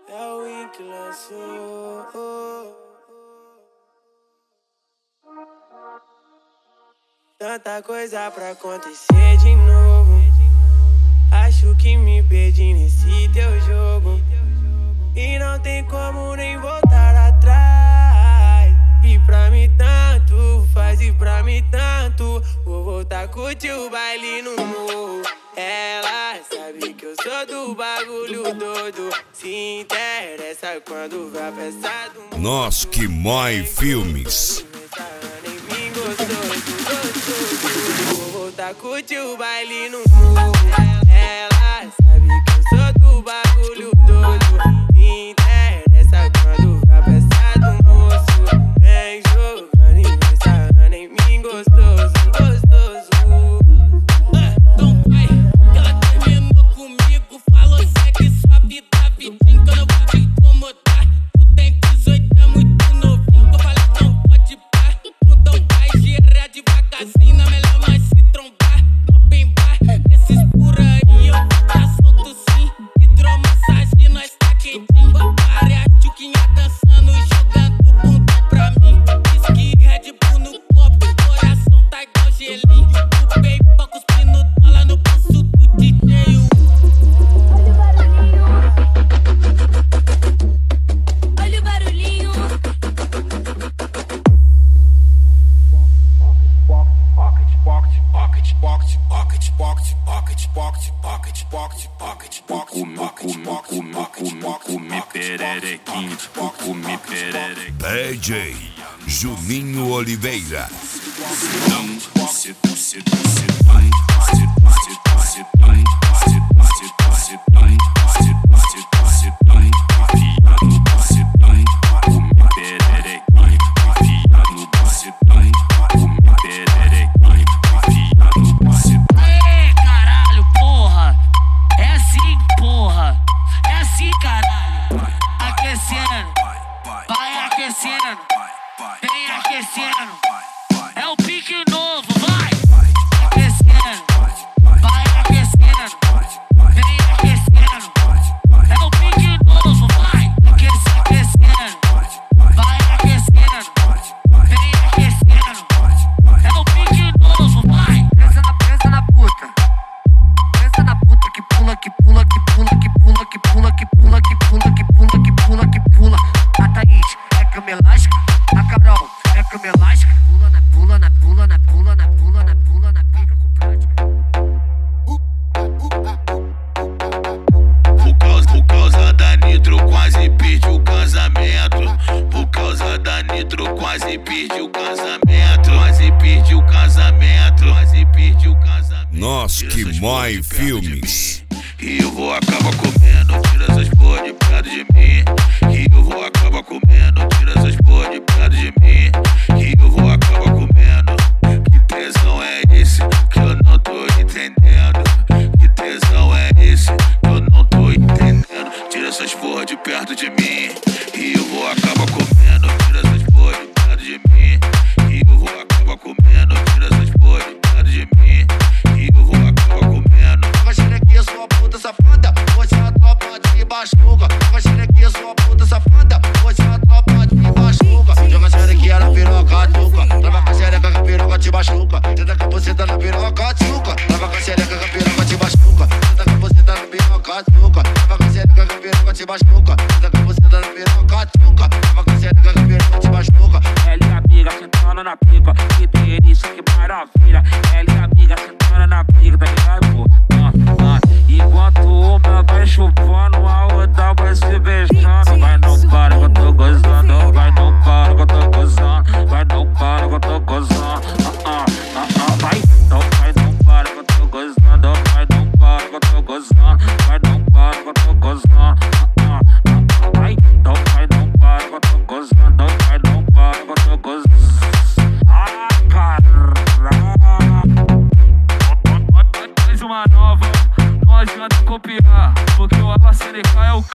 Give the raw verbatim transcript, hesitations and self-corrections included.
É o Win que lançou. Tanta coisa pra acontecer de novo. Acho que me perdi nesse teu jogo. E não tem como nem voltar atrás. E pra mim tanto faz, e pra mim tanto. Vou voltar a curtir o baile no morro. Ela sabe que eu sou do bagulho todo. Se interessa quando vai pensar do mundo. Nós que mói filmes. Vou voltar a curtir o baile no morro. Ela sabe que eu sou do bagulho todo. Se interessa quando vai pensar do moço. Vem jogando e vem sarrando em mim gostoso, gostoso. Então vai, que ela terminou comigo. Falou segue sua vida, vidinho, que eu não vou te incomodar. Tu tem dezoito, é muito novinho. Eu falei não pode par. Então vai, gira devagarzinho, na melhor nós se trombar. No open bar, esses por aí eu tá solto sim. Hidromassagem, nós tá quentinho. Várias tchuquinha dançando e jogando bundão pra mim. Whisky, Red Bull no copo, coração tá igual gelinho. O paper cuspindo dólar no bolso do D J. Olha o barulhinho. D J Juninho Oliveira. Aê, caralho, porra! É assim, porra! É assim, caralho! Aquecendo, vai aquecendo, vem aquecendo. É o pique novo, vai! Aquecendo, vai aquecendo, vem aquecendo. É o pique novo, vai! Aquece, aquecendo, vai aquecendo, vem aquecendo. É o pique novo, vai! Pensa na, pensa na puta. Pensa na puta que pula, que pula, que pula, que pula, que pula, que pula, que pula, que pula, que pula, que pula. A Thaís é cama elástica, a Carol é cama elástica. Pula na pula, na pula, na pula, na pula, na pula, na pica com prática. Por causa, por causa da Nitro quase perdi o casamento. Por causa da Nitro quase perdi o casamento. Quase perdi o casamento. Quase perdi o casamento. Nós que mói filmes. E eu vou acabar comendo, tira essas porra de perto de mim. E eu vou acabar comendo, tira essas porra de perto de mim. E eu vou acabar comendo. Que tesão é esse que eu não tô entendendo? Que tesão é esse que eu não tô entendendo? Tira essas porra de perto de mim. E eu vou acabar comendo, tira essas porra de perto de mim. E eu vou acabar comendo, tira essas porra de perto de mim. E eu vou acabar comendo. Imagina que eu sou a puta safada, hoje é a tropa de machuca. Imagina que eu sou a puta safada, hoje é a tropa de machuca. Joga sério que era piroca, tuca. Lava com a xereca que a piroca te machuca. Tenta que você tá na piroca, tuca. Lava com a xereca que a piroca te machuca. Tenta que você tá na piroca, tuca. Lava com a xereca que a piroca te machuca. Tenta que você tá na piroca, tuca. Lava com a xereca que a piroca te machuca. Ela e a amiga sentando na pica, que delícia, que maravilha. Ela e a amiga sentando na pica, tá ligado, pô? Ah, ah. Enquanto uma vai chupando, a outra vai se beijando.